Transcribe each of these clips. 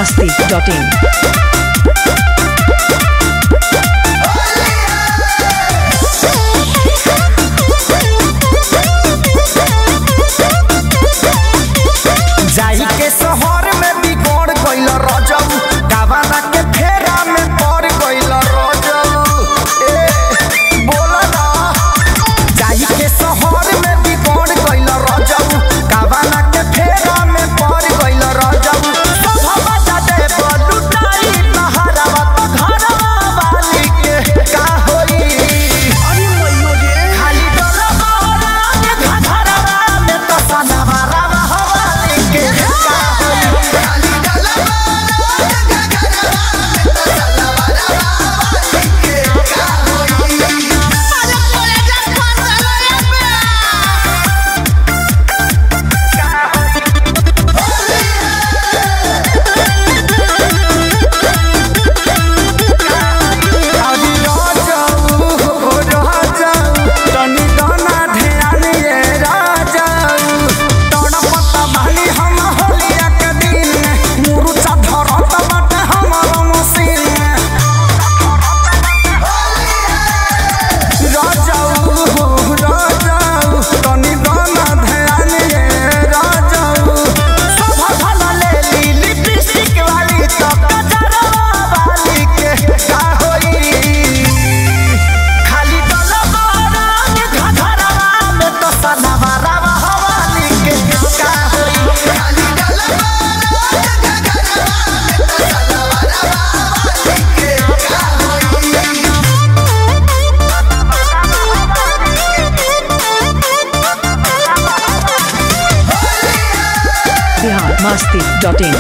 biharmasti.in जाई के शहर में बिगड़ गइल रजऊ गावाना के फेरा में पड़ गइल रजऊ बोला ना जाई के शहर में बिगड़ गइल रजऊ गावाना के फेरा में पड़ गइल रजऊ सब बजा दे बलुटाई बहारवा तो घरवा वाली के का होई अरे मइयो रे खाली डरवा रे घरवा में तो सनवा वाली के biharmasti.in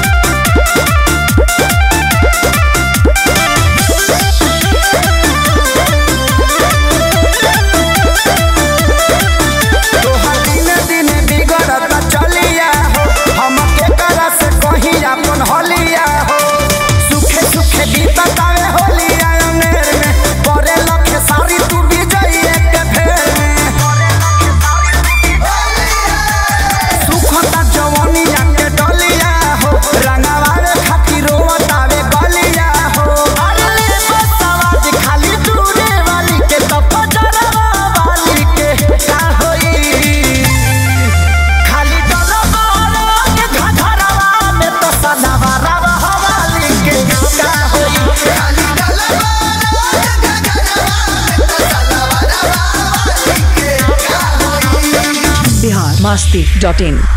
biharmasti.in